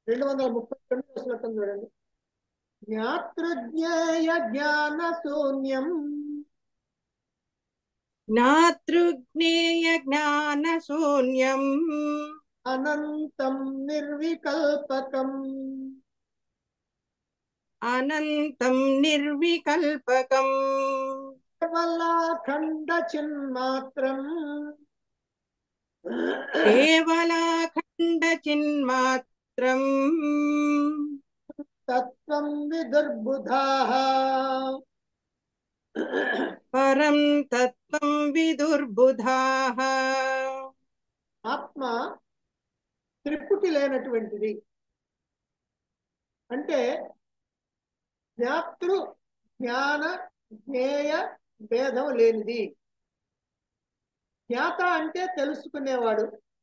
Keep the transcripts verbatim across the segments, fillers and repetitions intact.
రెండు వందల ముప్పై తొమ్మిది శ్లోకం చూడండి. జ్ఞాతృజ్ఞేయ జ్ఞాన శూన్యం జ్ఞాతృజ్ఞేయ జ్ఞాన శూన్యం అనంతం నిర్వికల్పకం అనంతం నిర్వికల్పకం కేవలాఖండ చిన్మాత్రం కేవలాఖండ చిన్మాత్రం తత్వం విదుర్బుధాః పరం తత్వం విదుర్బుధాః. ఆత్మ త్రిపుటి లేనటువంటిది. అంటే జ్ఞాతృ జ్ఞాన జ్ఞేయ భేదం లేనిది. జ్ఞాత అంటే తెలుసుకునేవాడు,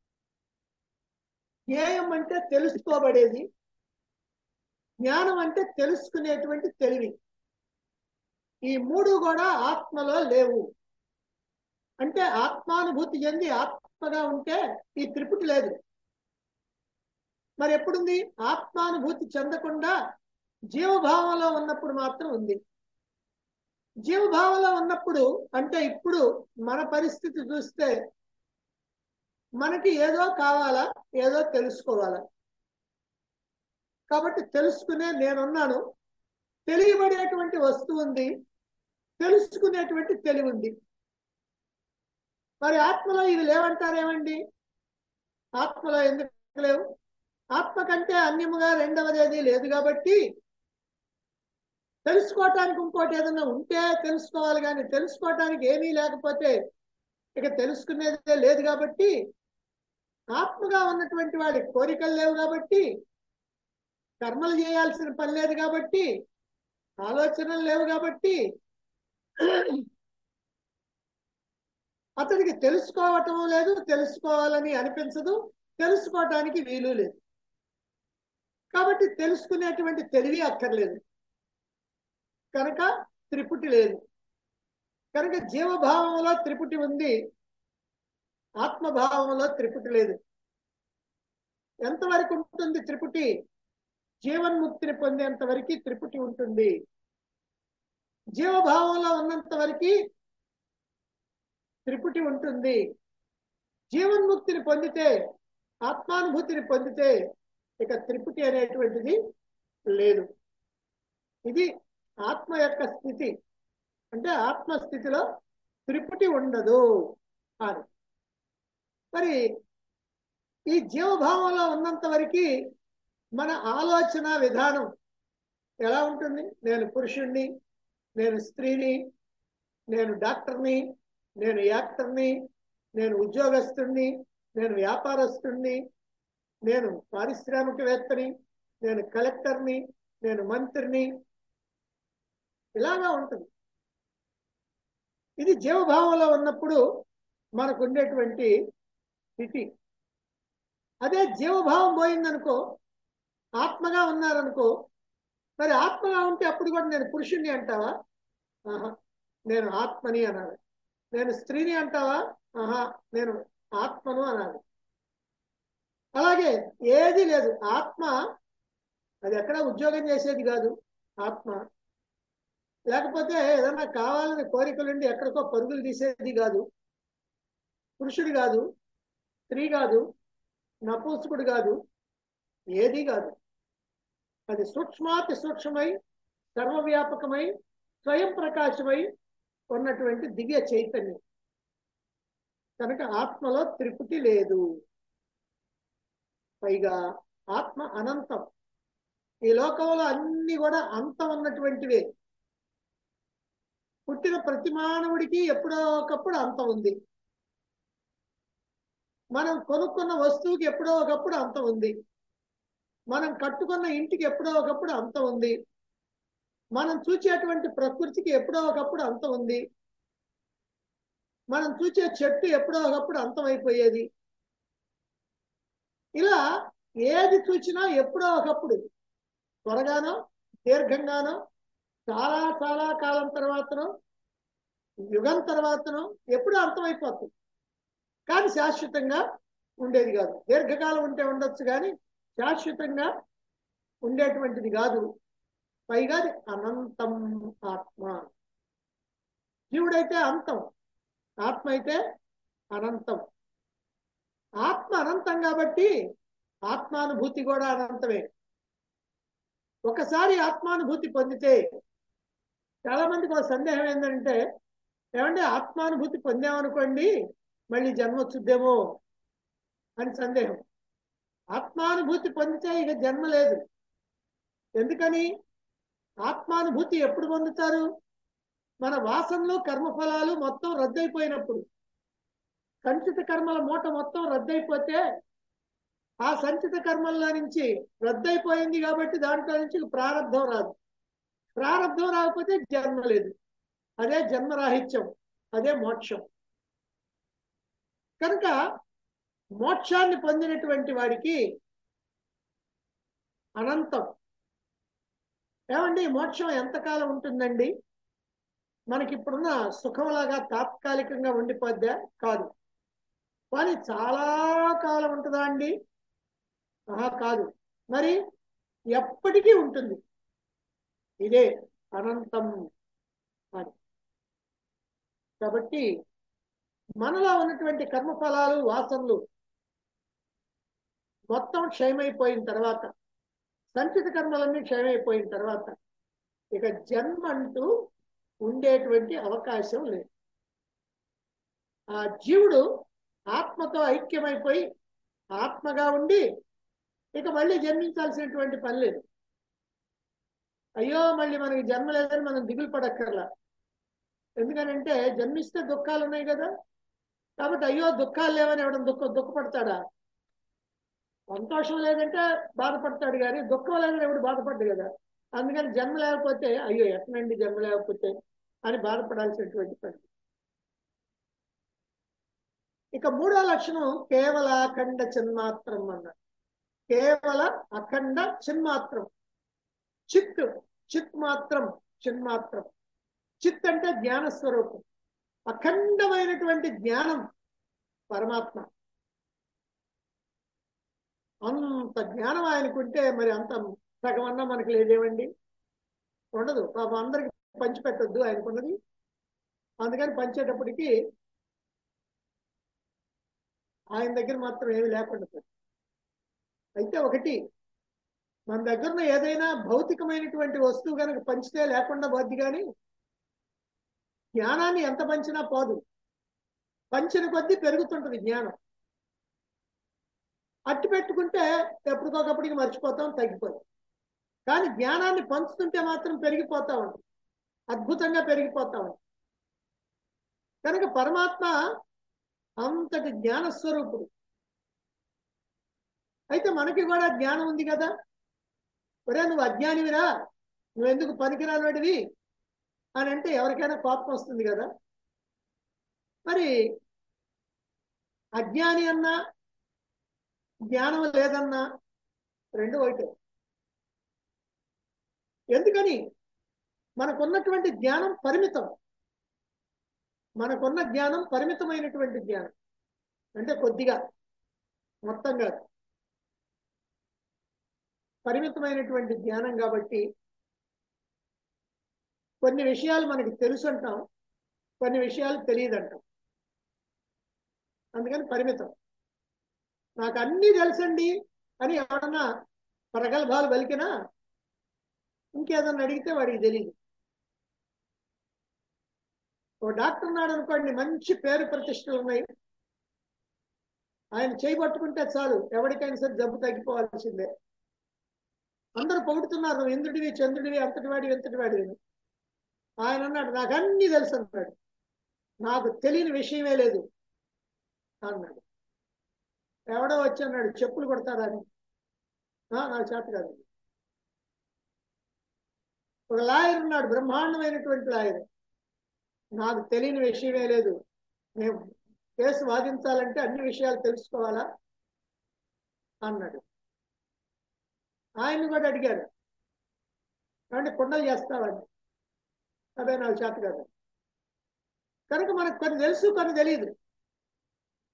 జ్ఞేయం అంటే తెలుసుకోబడేది, జ్ఞానం అంటే తెలుసుకునేటువంటి తెలివి. ఈ మూడు కూడా ఆత్మలో లేవు. అంటే ఆత్మానుభూతి చెంది ఆత్మగా ఉంటే ఈ త్రిపుటి లేదు. మరి ఎప్పుడుంది? ఆత్మానుభూతి చెందకుండా జీవభావంలో ఉన్నప్పుడు మాత్రం ఉంది. జీవభావంలో ఉన్నప్పుడు అంటే ఇప్పుడు మన పరిస్థితి చూస్తే మనకి ఏదో కావాలా, ఏదో తెలుసుకోవాలా. కాబట్టి తెలుసుకునే నేనున్నాను, తెలియబడేటువంటి వస్తువు ఉంది, తెలుసుకునేటువంటి తెలివి ఉంది. మరి ఆత్మలో ఇవి లేవంటారేమండి? ఆత్మలో ఎందుకు లేవు? ఆత్మ కంటే అన్యముగా రెండవది ఏది లేదు కాబట్టి తెలుసుకోవటానికి ఇంకోటి ఏదైనా ఉంటే తెలుసుకోవాలి, కానీ తెలుసుకోవటానికి ఏమీ లేకపోతే ఇక తెలుసుకునేదే లేదు. కాబట్టి ఆత్మగా ఉన్నటువంటి వాడి కోరికలు లేవు, కాబట్టి కర్మలు చేయాల్సిన పని లేదు, కాబట్టి ఆలోచనలు లేవు, కాబట్టి అతడికి తెలుసుకోవటం లేదు, తెలుసుకోవాలని అనిపించదు, తెలుసుకోవటానికి వీలు లేదు. కాబట్టి తెలుసుకునేటువంటి తెలివి అక్కర్లేదు, కనుక త్రిపుటి లేదు. కనుక జీవభావంలో త్రిపుటి ఉంది, ఆత్మభావంలో త్రిపుటి లేదు. ఎంతవరకు ఉంటుంది త్రిపుటి? జీవన్ముక్తిని పొందేంత వరకు త్రిపుటి ఉంటుంది. జీవభావంలో ఉన్నంత వరకు త్రిపుటి ఉంటుంది. జీవన్ముక్తిని పొందితే, ఆత్మానుభూతిని పొందితే ఇక త్రిపుటి అనేటువంటిది లేదు. ఇది ఆత్మ యొక్క స్థితి. అంటే ఆత్మస్థితిలో త్రిపుటి ఉండదు అని. మరి ఈ జీవభావంలో ఉన్నంత వరకు మన ఆలోచన విధానం ఎలా ఉంటుంది? నేను పురుషుణ్ణి, నేను స్త్రీని, నేను డాక్టర్ని, నేను యాక్టర్ని, నేను ఉద్యోగస్తుణ్ణి, నేను వ్యాపారస్తుణ్ణి, నేను పారిశ్రామికవేత్తని, నేను కలెక్టర్ని, నేను మంత్రిని, ఇలాగా ఉంటుంది. ఇది జీవభావంలో ఉన్నప్పుడు మనకు ఉండేటువంటి స్థితి. అదే జీవభావం పోయిందనుకో, ఆత్మగా ఉన్నారనుకో, మరి ఆత్మగా ఉంటే అప్పుడు కూడా నేను పురుషుణ్ణి అంటావా? ఆహా, నేను ఆత్మని అనాలి. నేను స్త్రీని అంటావా? ఆహా, నేను ఆత్మను అనాలి. అలాగే ఏది లేదు. ఆత్మ అది ఎక్కడ ఉద్యోగం చేసేది కాదు. ఆత్మ లేకపోతే ఏదన్నా కావాలని కోరికలుండి ఎక్కడికో పరుగులు తీసేది కాదు. పురుషుడు కాదు, స్త్రీ కాదు, నపుంసకుడు కాదు, ఏది కాదు. అది సూక్ష్మాతి సూక్ష్మమై సర్వవ్యాపకమై స్వయం ప్రకాశమై ఉన్నటువంటి దివ్య చైతన్యం. కనుక ఆత్మలో త్రిపుటి లేదు. పైగా ఆత్మ అనంతం. ఈ లోకంలో అన్ని కూడా అంతం ఉన్నటువంటివే. పుట్టిన ప్రతి మానవుడికి ఎప్పుడో ఒకప్పుడు అంతం ఉంది. మనం కొనుక్కున్న వస్తువుకి ఎప్పుడో ఒకప్పుడు అంతం ఉంది. మనం కట్టుకున్న ఇంటికి ఎప్పుడో ఒకప్పుడు అంతం ఉంది. మనం చూసేటువంటి ప్రకృతికి ఎప్పుడో ఒకప్పుడు అంతం ఉంది. మనం చూసే చెట్టు ఎప్పుడో ఒకప్పుడు అంతమైపోయేది. ఇలా ఏది చూసినా ఎప్పుడో ఒకప్పుడు, త్వరగానో దీర్ఘంగానో, చాలా చాలా కాలం తర్వాతనో, యుగం తర్వాతనో ఎప్పుడూ అంతమైపోతుంది. కానీ శాశ్వతంగా ఉండేది కాదు. దీర్ఘకాలం ఉంటే ఉండొచ్చు, కానీ శాశ్వతంగా ఉండేటువంటిది కాదు, పైగా అది అనంతం ఆత్మ. జీవుడైతే అంతం, ఆత్మ అయితే అనంతం. ఆత్మ అనంతం కాబట్టి ఆత్మానుభూతి కూడా అనంతమే. ఒకసారి ఆత్మానుభూతి పొందితే, చాలా మందికి ఒక సందేహం ఏంటంటే, ఏమంటే ఆత్మానుభూతి పొందామనుకోండి మళ్ళీ జన్మ వచ్చుద్దేమో అని సందేహం. ఆత్మానుభూతి పొందితే ఇక జన్మ లేదు. ఎందుకని? ఆత్మానుభూతి ఎప్పుడు పొందుతారు? మన వాసనలు కర్మఫలాలు మొత్తం రద్దయిపోయినప్పుడు. సంచిత కర్మల మూట మొత్తం రద్దయిపోతే, ఆ సంచిత కర్మల్లో నుంచి రద్దయిపోయింది కాబట్టి దాంట్లో నుంచి ప్రారంధం రాదు. ప్రారంధం రాకపోతే జన్మ లేదు. అదే జన్మరాహిత్యం, అదే మోక్షం. కనుక మోక్షాన్ని పొందినటువంటి వాడికి అనంతం. ఏమండి మోక్షం ఎంతకాలం ఉంటుందండి? మనకిప్పుడున్న సుఖంలాగా తాత్కాలికంగా ఉండిపోద్దా? కాదు. కానీ చాలా కాలం ఉంటుందా అండి? ఆహా, కాదు. మరి ఎప్పటికీ ఉంటుంది. ఇదే అనంతం అని. కాబట్టి మనలో ఉన్నటువంటి కర్మఫలాలు వాసనలు మొత్తం క్షయమైపోయిన తర్వాత, సంచిత కర్మలన్నీ క్షయమైపోయిన తర్వాత ఇక జన్మ అంటూ ఉండేటువంటి అవకాశం లేదు. ఆ జీవుడు ఆత్మతో ఐక్యమైపోయి ఆత్మగా ఉండి ఇక మళ్ళీ జన్మించాల్సినటువంటి పని లేదు. అయ్యో మళ్ళీ మనకి జన్మ లేదని మనం దిగులు పడక్కర్లా. ఎందుకనంటే జన్మిస్తే దుఃఖాలు ఉన్నాయి కదా. కాబట్టి అయ్యో దుఃఖాలు లేవని ఎవడం దుఃఖ దుఃఖపడతాడా? సంతోషం లేదంటే బాధపడతాడు, కానీ దుఃఖం లేదని ఎవడు బాధపడ్డు కదా. అందుకని జన్మ లేకపోతే అయ్యో ఎట్నండి జన్మ లేకపోతే అని బాధపడాల్సినటువంటి పని. ఇక మూడో లక్షణం కేవల అఖండ చిన్మాత్రం అన్నారు. కేవల అఖండ చిన్మాత్రం. చిత్ చిత్ మాత్రం, చిన్మాత్రం. చిత్ అంటే జ్ఞాన స్వరూపం, అఖండమైనటువంటి జ్ఞానం పరమాత్మ. అంత జ్ఞానం ఆయనకుంటే మరి అంత సగమన్నా మనకి లేదేమండి? ఉండదు. పాపం అందరికి పంచిపెట్టద్దు ఆయనకున్నది. అందుకని పంచేటప్పటికి ఆయన దగ్గర మాత్రం ఏమి లేకుండా. అయితే ఒకటి, మన దగ్గర ఏదైనా భౌతికమైనటువంటి వస్తువు కనుక పంచితే లేకుండా పోద్ది, కానీ జ్ఞానాన్ని ఎంత పంచినా పోదు. పంచిన కొద్దీ పెరుగుతుంటది జ్ఞానం. అట్టి పెట్టుకుంటే ఎప్పటికొకప్పటికి మర్చిపోతాం, తగ్గిపోతాం. కానీ జ్ఞానాన్ని పంచుతుంటే మాత్రం పెరిగిపోతా ఉంటుంది, అద్భుతంగా పెరిగిపోతా ఉంటుంది. కనుక పరమాత్మ అంతటి జ్ఞానస్వరూపుడు. అయితే మనకి కూడా జ్ఞానం ఉంది కదా. ఒరే నువ్వు అజ్ఞానివిరా, నువ్వెందుకు పనికిరానివాడివి అని అంటే ఎవరికైనా కోపం వస్తుంది కదా. మరి అజ్ఞాని అన్నా జ్ఞానం లేదన్నా రెండు ఒకటే. ఎందుకని? మనకున్నటువంటి జ్ఞానం పరిమితం. మనకున్న జ్ఞానం పరిమితమైనటువంటి జ్ఞానం, అంటే కొద్దిగా, మొత్తం కాదు, పరిమితమైనటువంటి జ్ఞానం. కాబట్టి కొన్ని విషయాలు మనకి తెలుసు అంటాం, కొన్ని విషయాలు తెలియదు అంటాం. అందుకని పరిమితం. నాకు అన్నీ తెలుసండి అని ఎవడన్నా ప్రగల్భాలు పలికినా ఇంకేదన్నా అడిగితే వాడికి తెలియదు. ఓ డాక్టర్ ఉన్నాడు అనుకోండి, మంచి పేరు ప్రతిష్టలు ఉన్నాయి, ఆయన చేయబట్టుకుంటే చాలు ఎవరికైనా సరే జబ్బు తగ్గిపోవాల్సిందే. అందరూ పొగుడుతున్నారు, నువ్వు ఇంద్రుడివి చంద్రుడివి అంతటి వాడివి ఎంతటి వాడివి. ఆయన అన్నాడు నాకు అన్నీ తెలుసు అన్నాడు, నాకు తెలియని విషయమే లేదు అన్నాడు. ఎవడో వచ్చి అన్నాడు చెప్పులు కొడతారని, నాకు చేత కాదు. ఒక లాయర్ ఉన్నాడు, బ్రహ్మాండమైనటువంటి లాయర్, నాకు తెలియని విషయమే లేదు, మేము కేసు వాదించాలంటే అన్ని విషయాలు తెలుసుకోవాలా అన్నాడు. ఆయన్ని కూడా అడిగాడు, కాబట్టి కుండలు చేస్తావని. అదే నాకు చేత కాదు. కనుక మనకు కొన్ని తెలుసు, కొన్ని తెలియదు.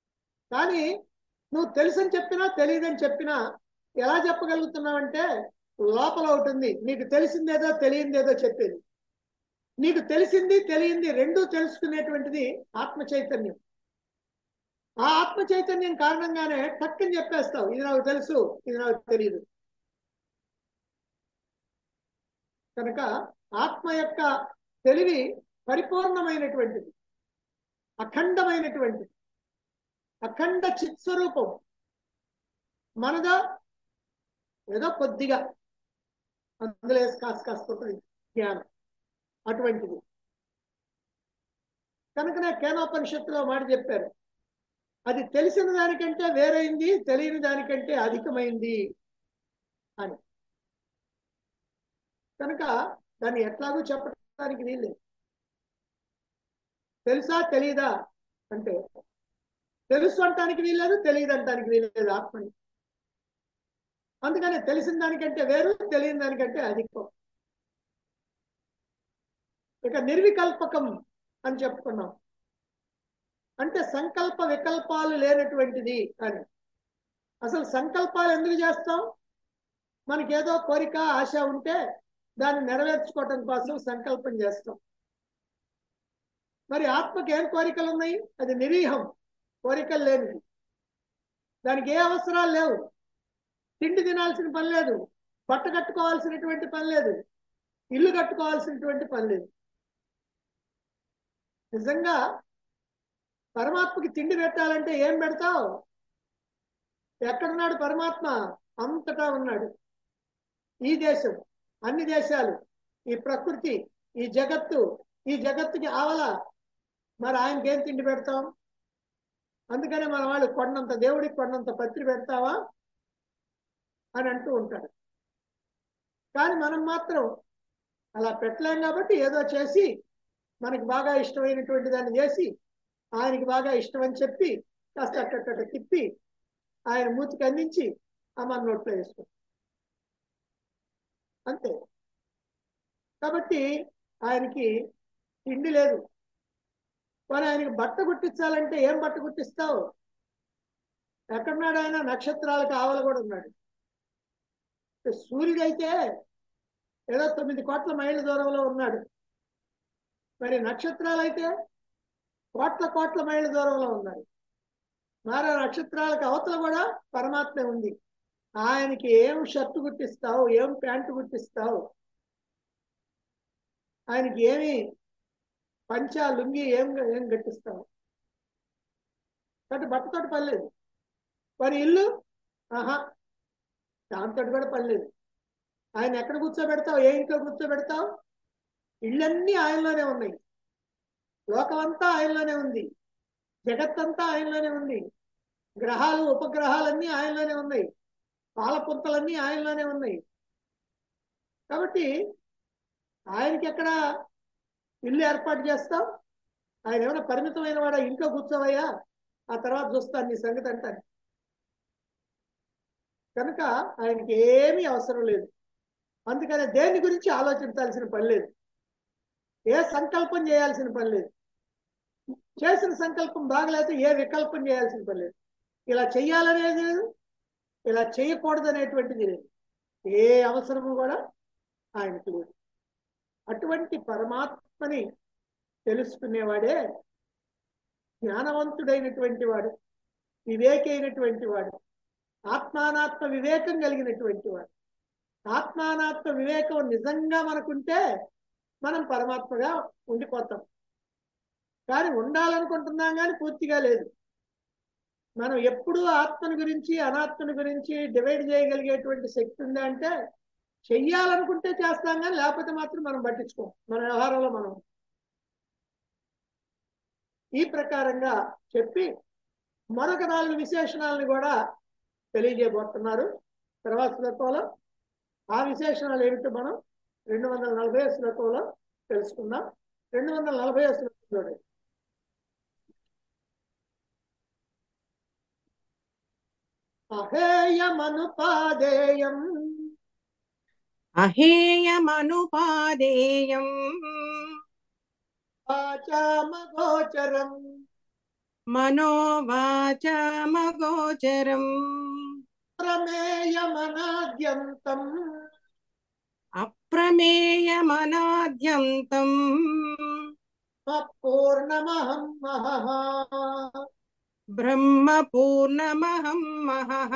కానీ నువ్వు తెలుసని చెప్పినా తెలియదని చెప్పినా ఎలా చెప్పగలుగుతున్నావంటే లోపల ఒకటి ఉంది, నీకు తెలిసిందేదో తెలియందేదో చెప్పేది. నీకు తెలిసింది తెలియంది రెండూ తెలుసుకునేటువంటిది ఆత్మ చైతన్యం. ఆ ఆత్మ చైతన్యం కారణంగానే టక్కని చెప్పేస్తావు, ఇది నాకు తెలుసు, ఇది నాకు తెలియదు. కనుక ఆత్మ యొక్క తెలివి పరిపూర్ణమైనటువంటిది, అఖండమైనటువంటిది, అఖండ చిత్స్వరూపం. మనదా ఏదో కొద్దిగా అందులో వేసి కాస్త కాస్త ఉంటుంది జ్ఞానం, అటువంటిది. కనుకనే కేనోపనిషత్తులో మాట చెప్పారు, అది తెలిసిన దానికంటే వేరైంది, తెలియని దానికంటే అధికమైంది అని. కనుక దాన్ని ఎట్లాగూ చెప్పడానికి వీల్లేదు. తెలుసా తెలియదా అంటే తెలుసు అంటానికి వీల్లేదు, తెలియదు అంటానికి వీల్లేదు ఆత్మని. అందుకని తెలిసిన దానికంటే వేరు, తెలియని దానికంటే అధికం. ఇక నిర్వికల్పకం అని చెప్పుకున్నాం, అంటే సంకల్ప వికల్పాలు లేనటువంటిది అని. అసలు సంకల్పాలు ఎందుకు చేస్తాం? మనకేదో కోరిక ఆశ ఉంటే దాన్ని నెరవేర్చుకోవటం కోసం సంకల్పం చేస్తాం. మరి ఆత్మకి ఏం కోరికలు ఉన్నాయి? అది నిరీహం, కోరికలు లేనిది. దానికి ఏ అవసరాలు లేవు. తిండి తినాల్సిన పని లేదు, బట్ట కట్టుకోవాల్సినటువంటి పని లేదు, ఇల్లు కట్టుకోవాల్సినటువంటి పని లేదు. నిజంగా పరమాత్మకి తిండి పెట్టాలంటే ఏం పెడతావు? ఎక్కడున్నాడు పరమాత్మ? అంతటా ఉన్నాడు. ఈ దేశం, అన్ని దేశాలు, ఈ ప్రకృతి, ఈ జగత్తు, ఈ జగత్తుకి ఆవల మరి ఆయనకి ఏం తిండి పెడతాం? అందుకనే మన వాళ్ళు కొండంత దేవుడికి కొండంత పత్రి పెడతావా అని అంటూ ఉంటాడు. కానీ మనం మాత్రం అలా పెట్టలేం కాబట్టి ఏదో చేసి మనకి బాగా ఇష్టమైనటువంటి దాన్ని చేసి ఆయనకి బాగా ఇష్టం అని చెప్పి కాస్త అట్టట్ట తిప్పి ఆయన మూతికి అందించి అమ్మ నోట్లో వేసుకో, అంతే. కాబట్టి ఆయనకి తిండి లేదు. మరి ఆయనకి బట్ట గుట్టించాలంటే ఏం బట్ట గుట్టిస్తావు? ఎక్కడున్నాడు ఆయన? నక్షత్రాలకు ఆవల కూడా ఉన్నాడు. సూర్యుడైతే ఏదో తొమ్మిది కోట్ల మైళ్ళ దూరంలో ఉన్నాడు. మరి నక్షత్రాలు అయితే కోట్ల కోట్ల మైళ్ళ దూరంలో ఉన్నారు. మరి నక్షత్రాలకు అవతల కూడా పరమాత్మ ఉంది. ఆయనకి ఏం షర్టు గుట్టిస్తావు? ఏం ప్యాంటు గుట్టిస్తావు? ఆయనకి ఏమి పంచా లుంగి ఏం ఏం గట్టిస్తావు? కాబట్టి బట్టతోటి పని లేదు. మరి ఇల్లు, ఆహా, దాంతో కూడా పని లేదు. ఆయన ఎక్కడ కూర్చోబెడతావు? ఏ ఇంట్లో కూర్చోబెడతావు? ఇళ్ళన్నీ ఆయనలోనే ఉన్నాయి, లోకమంతా ఆయనలోనే ఉంది, జగత్తంతా ఆయనలోనే ఉంది, గ్రహాలు ఉపగ్రహాలన్నీ ఆయనలోనే ఉన్నాయి, పాలపుంతలన్నీ ఆయనలోనే ఉన్నాయి. కాబట్టి ఆయనకి ఎక్కడ ఇల్లు ఏర్పాటు చేస్తాం? ఆయన ఏమైనా పరిమితమైన వాడా? ఇంట్లో కూర్చోవయ్యా, ఆ తర్వాత చూస్తాను నీ సంగతి అంటాను. కనుక ఆయనకి ఏమీ అవసరం లేదు. అందుకనే దేని గురించి ఆలోచించాల్సిన పని లేదు, ఏ సంకల్పం చేయాల్సిన పని లేదు. చేసిన సంకల్పం బాగలేకపోతే ఏ వికల్పం చేయాల్సిన పని లేదు. ఇలా చెయ్యాలనేది లేదు, ఇలా చేయకూడదు అనేటువంటిది లేదు. ఏ అవసరము కూడా ఆయనకి లేదు. అటువంటి పరమాత్మని తెలుసుకునేవాడే జ్ఞానవంతుడైనటువంటి వాడు, వివేకి అయినటువంటి వాడు, ఆత్మానాత్మ వివేకం కలిగినటువంటి వాడు. ఆత్మానాత్మ వివేకం నిజంగా మనకుంటే మనం పరమాత్మగా ఉండిపోతాం. కానీ ఉండాలనుకుంటున్నాం కానీ పూర్తిగా లేదు. మనం ఎప్పుడూ ఆత్మని గురించి అనాత్మని గురించి డివైడ్ చేయగలిగేటువంటి శక్తి ఉందా అంటే చెయ్యాలనుకుంటే చేస్తాం, కానీ లేకపోతే మాత్రం మనం పట్టించుకోం, మన వ్యవహారంలో మనం. ఈ ప్రకారంగా చెప్పి మరొక నాలుగు విశేషణాలను కూడా తెలియజేయబోతున్నారు తర్వాత శ్లోకంలో. ఆ విశేషణాలు ఏమిటో మనం రెండు వందల నలభై శ్లోకంలో తెలుసుకుందాం. రెండు వందల నలభై శ్లోకంలో అహేయమనుపాదేయం అహేయమనుపాదేయం వాచామగోచరం మనోవాచామగోచరం ప్రమేయమనాద్యంతం అప్రమేయమనాద్యంతం పూర్ణమహం మహః బ్రహ్మ పూర్ణమహం మహః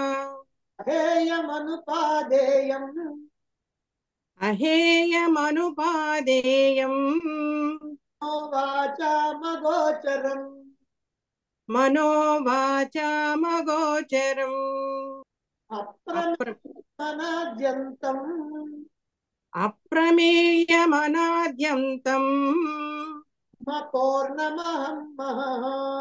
అహేయమనుపాదేయం అహేయమనుపాదేయం వాచామగోచరం మనోవాచామగోచరం అప్ర అప్రమేయమనాద్యంతం అప్రమేయమనాద్యంతం పూర్ణమహం మహః.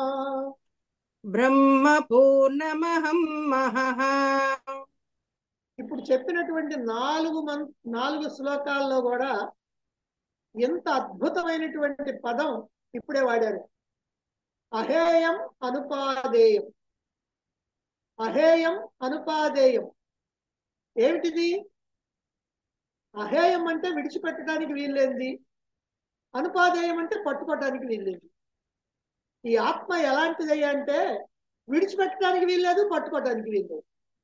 బ్రహ్మ పూర్ణమహం మహః. ఇప్పుడు చెప్పినటువంటి నాలుగు మం నాలుగు శ్లోకాల్లో కూడా ఎంత అద్భుతమైనటువంటి పదం ఇప్పుడే వాడారు. అహేయం అనుపాదేయం. అహేయం అనుపాదేయం ఏమిటిది? అహేయం అంటే విడిచిపెట్టడానికి వీల్లేంది, అనుపాదేయం అంటే పట్టుకోవటానికి వీల్లేదు. ఈ ఆత్మ ఎలాంటిది అంటే విడిచిపెట్టడానికి వీల్లేదు, పట్టుకోవటానికి వీల్లేదు.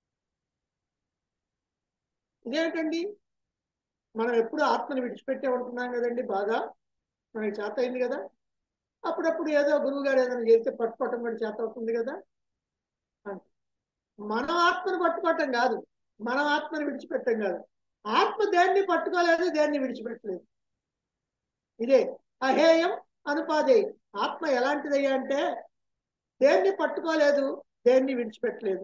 ఇదేమిటండి? మనం ఎప్పుడు ఆత్మని విడిచిపెట్టే ఉంటున్నాం కదండి. బాగా మనకి చేత అయింది కదా. అప్పుడప్పుడు ఏదో గురువు గారు ఏదైనా చేస్తే పట్టుకోవటం కూడా చేత అవుతుంది కదా. మనం ఆత్మను పట్టుకోవటం కాదు, మనం ఆత్మని విడిచిపెట్టం కాదు. ఆత్మ దేన్ని పట్టుకోలేదు, దేన్ని విడిచిపెట్టలేదు. ఇదే అహేయం అనుపాదేయం. ఆత్మ ఎలాంటిదయ్యా అంటే దేన్ని పట్టుకోలేదు, దేన్ని విడిచిపెట్టలేదు.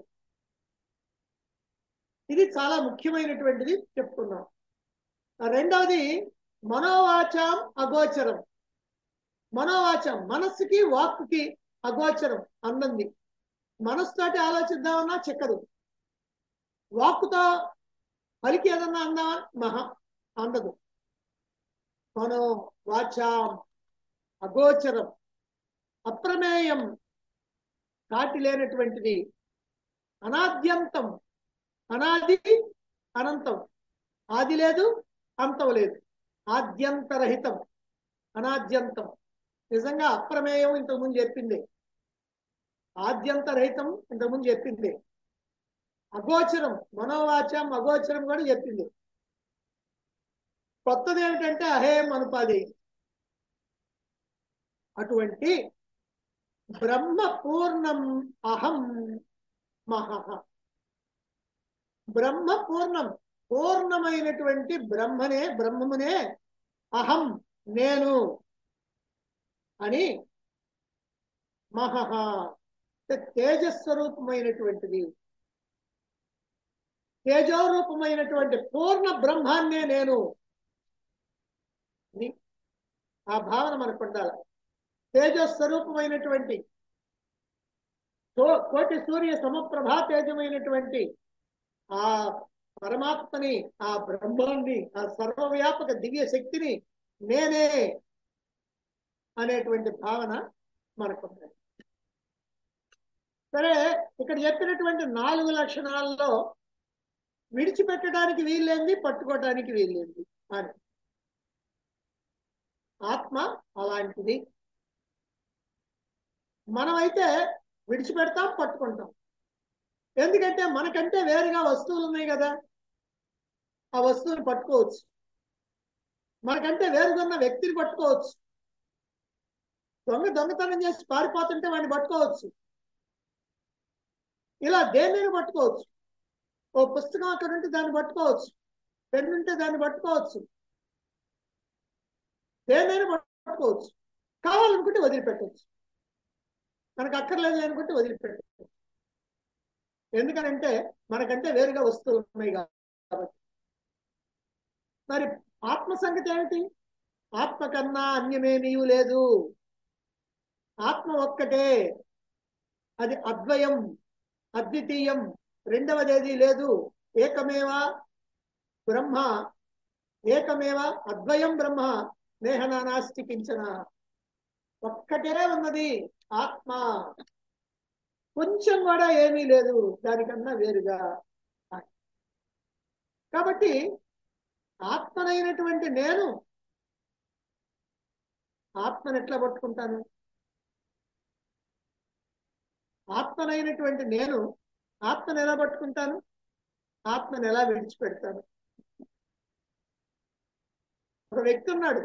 ఇది చాలా ముఖ్యమైనటువంటిది చెప్పుకున్నాం. రెండవది మనోవాచాం అగోచరం. మనోవాచం మనస్సుకి వాక్కుకి అగోచరం, అందంది. మనస్సుతోటి ఆలోచిద్దామన్నా చిక్కదు, వాక్కుతో పలికి ఏదన్నా అందామా మహా అందదు. మనో వాచాం అగోచరం, అప్రమేయం, కాటి లేనటువంటిది, అనాద్యంతం, అనాది అనంతం, ఆది లేదు అంతం లేదు, ఆద్యంతరహితం అనాద్యంతం. నిజంగా అప్రమేయం ఇంతకుముందు చెప్పింది, ఆద్యంతరహితం ఇంతకుముందు చెప్పింది, అగోచరం మనోవాచం అగోచరం కూడా చెప్పింది. కొత్తది ఏమిటంటే అహేయం అనుపాదేయం. అటువంటి బ్రహ్మ పూర్ణం అహం మహః. బ్రహ్మ పూర్ణం, పూర్ణమైనటువంటి బ్రహ్మనే, బ్రహ్మమునే అహం నేను అని, మహః తేజస్వరూపమైనటువంటిది, తేజోరూపమైనటువంటి పూర్ణ బ్రహ్మాన్నే నేను. ఆ భావన మనకు ఉండాలి. తేజస్వరూపమైనటువంటి కోటి సూర్య సమప్రభా తేజమైనటువంటి ఆ పరమాత్మని, ఆ బ్రహ్మాన్ని, ఆ సర్వవ్యాపక దివ్య శక్తిని నేనే అనేటువంటి భావన మనకు ఉంది. సరే, ఇక్కడ చెప్పినటువంటి నాలుగు లక్షణాల్లో విడిచిపెట్టడానికి వీల్లేంది, పట్టుకోవటానికి వీల్లేంది అని. ఆత్మ అలాంటిది. మనమైతే విడిచిపెడతాం, పట్టుకుంటాం. ఎందుకంటే మనకంటే వేరుగా వస్తువులు ఉన్నాయి కదా, ఆ వస్తువుని పట్టుకోవచ్చు. మనకంటే వేరుగా ఉన్న వ్యక్తిని పట్టుకోవచ్చు. దొంగ దొంగతనం చేసి పారిపోతుంటే వాడిని పట్టుకోవచ్చు. ఇలా దేన్నైనా పట్టుకోవచ్చు. ఓ పుస్తకం అక్కడ ఉంటే దాన్ని పట్టుకోవచ్చు, పెన్ను ఉంటే దాన్ని పట్టుకోవచ్చు, దేన్నైనా పట్టుకోవచ్చు. కావాలనుకుంటే వదిలిపెట్టవచ్చు, మనకు అక్కర్లేదు అనుకుంటే వదిలిపెట్టవచ్చు. ఎందుకనంటే మనకంటే వేరుగా వస్తువులు ఉన్నాయి కాబట్టి. మరి ఆత్మ సంగతి ఏమిటి? ఆత్మ కన్నా అన్యమేమీ లేదు. ఆత్మ ఒక్కటే, అది అద్వయం, అద్వితీయం, రెండవదేది లేదు. ఏకమేవ బ్రహ్మ, ఏకమేవ అద్వయం బ్రహ్మ నేహనానాస్తి కించన. ఒక్కటే ఉన్నది ఆత్మ, కొంచెం కూడా ఏమీ లేదు దానికన్నా వేరుగా. కాబట్టి ఆత్మనైనటువంటి నేను ఆత్మను ఎట్లా పట్టుకుంటాను? ఆత్మనైనటువంటి నేను ఆత్మను ఎలా పట్టుకుంటాను? ఆత్మను ఎలా విడిచిపెడతాను? ఒక వ్యక్తి ఉన్నాడు,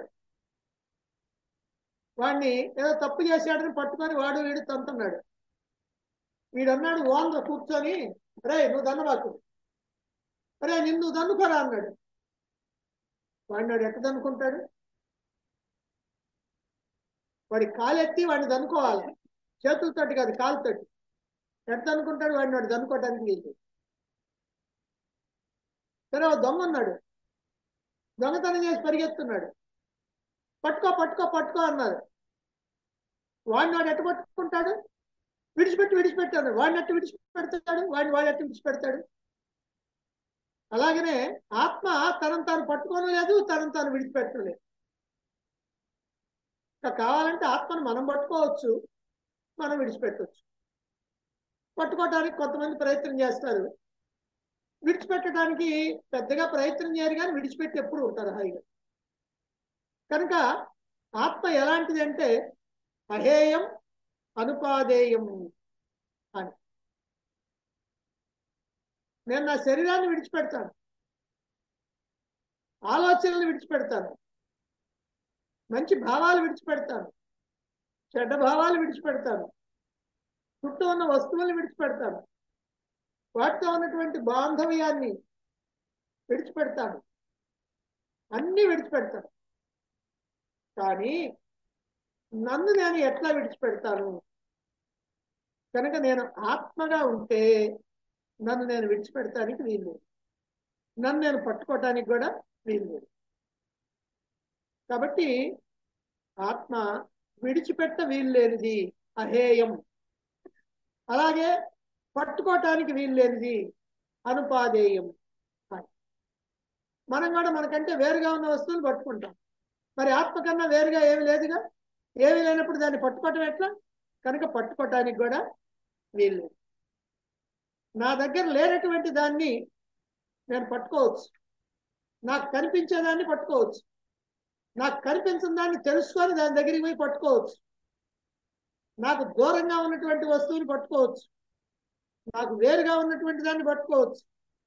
వాడిని ఏదో తప్పు చేశాడని పట్టుకొని వాడు వీడు తంతున్నాడు. వీడు అన్నాడు ఓన్గా కూర్చొని, రే నువ్వు దన్నబాకు, రే నిన్ను నువ్వు దన్నుకోరా అన్నాడు. వాడినాడు ఎట్ట దన్నుకుంటాడు? వాడి కాలెత్తి వాడిని దన్నుకోవాలి, చేతులతోటి కాదు కాలుతోటి. ఎట్ట దన్నుకుంటాడు? వాడిని వాడు దన్నుకోవడానికి వీలు. సరే ఓ దొంగ ఉన్నాడు, దొంగతనం చేసి పరిగెత్తున్నాడు, పట్టుకో పట్టుకో పట్టుకో అన్నారు. వాడిని వాడు ఎట్ట పట్టుకుంటాడు? విడిచిపెట్టి విడిచిపెట్టాడు. వాడిని ఎట్టు విడిచిపెడతాడు? వాడిని వాడు ఎట్టు విడిచిపెడతాడు? అలాగనే ఆత్మ తనను తాను పట్టుకోవడం లేదు, తనను తాను విడిచిపెట్టడం లేదు. కావాలంటే ఆత్మను మనం పట్టుకోవచ్చు, మనం విడిచిపెట్టవచ్చు. పట్టుకోవడానికి కొంతమంది ప్రయత్నం చేస్తారు, విడిచిపెట్టడానికి పెద్దగా ప్రయత్నం చేయరు, కానీ విడిచిపెట్టి ఎప్పుడు ఉంటారు హాయిగా. కనుక ఆత్మ ఎలాంటిది అంటే అహేయం అనుపాదేయం అని. నేను నా శరీరాన్ని విడిచిపెడతాను, ఆలోచనలు విడిచిపెడతాను, మంచి భావాలు విడిచిపెడతాను, చెడ్డ భావాలు విడిచిపెడతాను, చుట్టూ ఉన్న వస్తువులను విడిచిపెడతాను, వాటితో ఉన్నటువంటి బాంధవ్యాన్ని విడిచిపెడతాను, అన్నీ విడిచిపెడతాను. కానీ నన్ను నేను ఎట్లా విడిచిపెడతాను? కనుక నేను ఆత్మగా ఉంటే నన్ను నేను విడిచిపెడటానికి వీలు, నన్ను నేను పట్టుకోవటానికి కూడా వీలు. కాబట్టి ఆత్మ విడిచిపెట్ట వీలు లేనిది అహేయం, అలాగే పట్టుకోవటానికి వీలు లేనిది అనుపాదేయం. మనం కూడా మనకంటే వేరుగా ఉన్న వస్తువులు పట్టుకుంటాం, మరి ఆత్మ కన్నా వేరుగా ఏమి లేదుగా. ఏమి లేనప్పుడు దాన్ని పట్టుకోవటం ఎట్లా? కనుక పట్టుకోవటానికి కూడా వీలు. నా దగ్గర లేనటువంటి దాన్ని నేను పట్టుకోవచ్చు, నాకు కనిపించేదాన్ని పట్టుకోవచ్చు, నాకు కనిపించిన దాన్ని తెలుసుకొని దాని దగ్గరికి పోయి పట్టుకోవచ్చు, నాకు దూరంగా ఉన్నటువంటి వస్తువుని పట్టుకోవచ్చు, నాకు వేరుగా ఉన్నటువంటి దాన్ని పట్టుకోవచ్చు.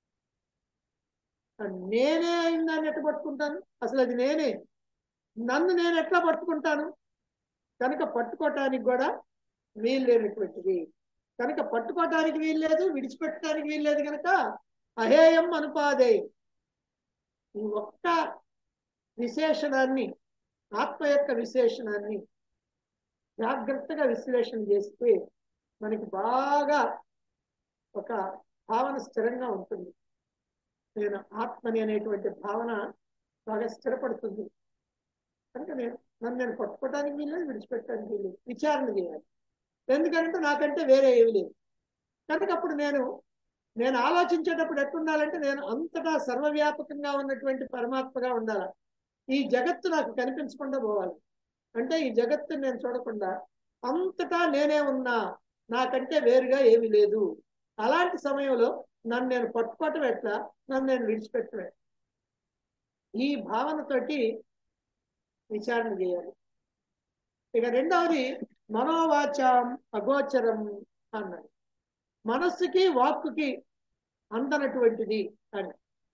నేనే అయిన దాన్ని ఎట్లా పట్టుకుంటాను? అసలు అది నేనే, నన్ను నేను ఎట్లా పట్టుకుంటాను? కనుక పట్టుకోవటానికి కూడా వీలు లేనటువంటిది. కనుక పట్టుకోవటానికి వీలు లేదు, విడిచిపెట్టడానికి వీలు లేదు. కనుక అహేయం అనుపాదేయం. ఈ ఒక్క విశేషణాన్ని, ఆత్మ యొక్క విశేషణాన్ని జాగ్రత్తగా విశ్లేషణ చేస్తే మనకి బాగా ఒక భావన స్థిరంగా ఉంటుంది. నేను ఆత్మని అనేటువంటి భావన బాగా స్థిరపడుతుంది. కనుక నేను నన్ను నేను పట్టుకోవటానికి వీల్లేదు, విడిచిపెట్టడానికి వీల్లేదు, విచారణ చేయాలి. ఎందుకంటే నాకంటే వేరే ఏమి లేదు. కనుక అప్పుడు నేను నేను ఆలోచించేటప్పుడు ఎట్లుండాలంటే నేను అంతటా సర్వవ్యాపకంగా ఉన్నటువంటి పరమాత్మగా ఉండాలి. ఈ జగత్తు నాకు కనిపించకుండా పోవాలి. అంటే ఈ జగత్తుని నేను చూడకుండా అంతటా నేనే ఉన్నా, నాకంటే వేరుగా ఏమీ లేదు. అలాంటి సమయంలో నన్ను నేను పట్టుకోవటం ఎట్లా, నన్ను నేను విడిచిపెట్టడం, ఈ భావనతోటి విచారణ చేయాలి. ఇక రెండవది మనోవాచాం అగోచరం అన్నాడు. మనస్సుకి వాక్కుకి అందనటువంటిది అని.